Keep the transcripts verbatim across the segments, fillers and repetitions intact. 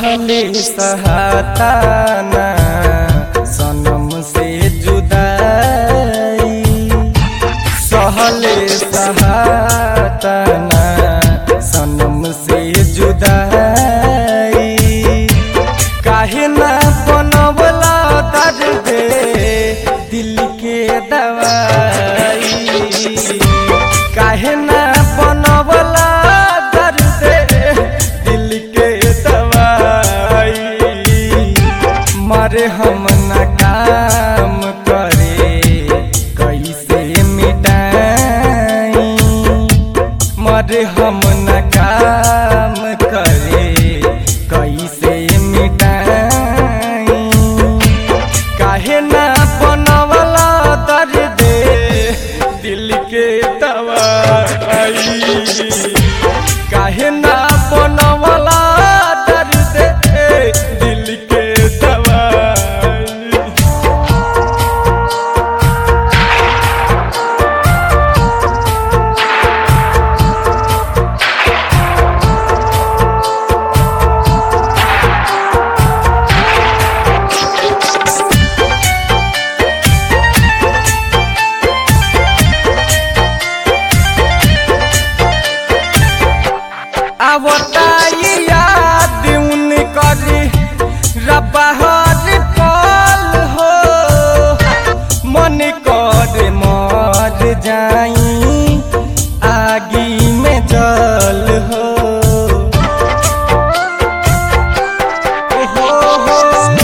सहले सहाताना सनम से जुदाई, सहले सहाताना सनम से जुदाई। काहे ना बनवला दर्द दिल के दवाई, काहे ना बनवला दर्द दिल के दवाई। मरे हम ना काम करे कैसे मिटाई, मरे हम ना काम करे कैसे मिटाई। काहे ना बनवला दर्द दिल के दवाई, काहे ना बनवला दर्द दिल के दवाई। आवताई याद उन करी रब्बा हर पल हो, मन कर मर जाई आगी में जल हो। हो हो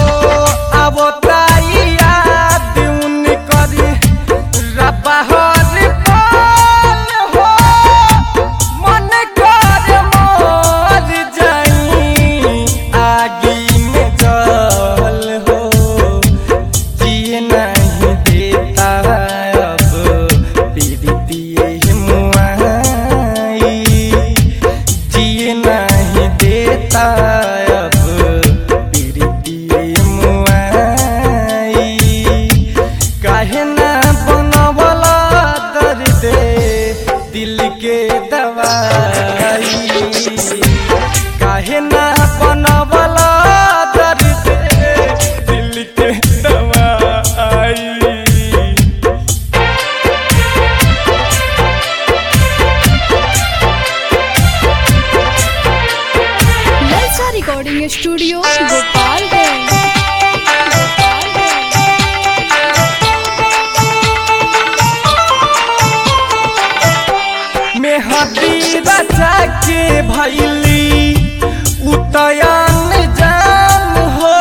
आवताई याद उन करी रब्बा हर पल हो, मन कर मर जाई आगी में जल हो। जिए नहीं देता अब पीड़ितिए मुआई, जिए नहीं देता अब पीड़ितिए मुआई। काहे ना बनवला दर्द दिल के दवाई, काहे ना बनवला दर्द दिल के दवाई। ललचा रिकॉर्डिंग स्टूडियो गोपालगंज। मेहदी रचा के भैली उतयन जान हो,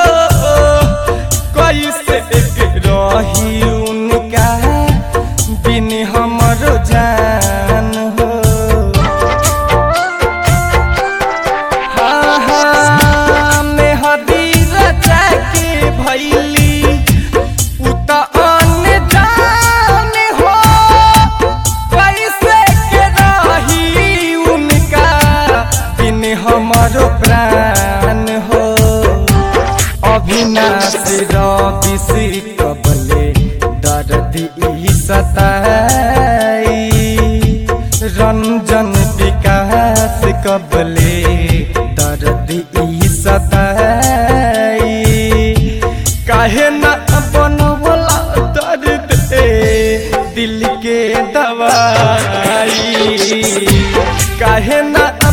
कैसे रही उनका बिन हमरो जान हो। हाँ हाँ मेहदी रचा के भैली उतयन जान हो, कैसे के रही उनका बिन हमरो प्राण हो। अविनाश रवि से कबले दर्द ई सताई, रंजन विकास कबले दर्द ई सताई। काहे ना बनवला दर्द दिल के दवाई, काहे ना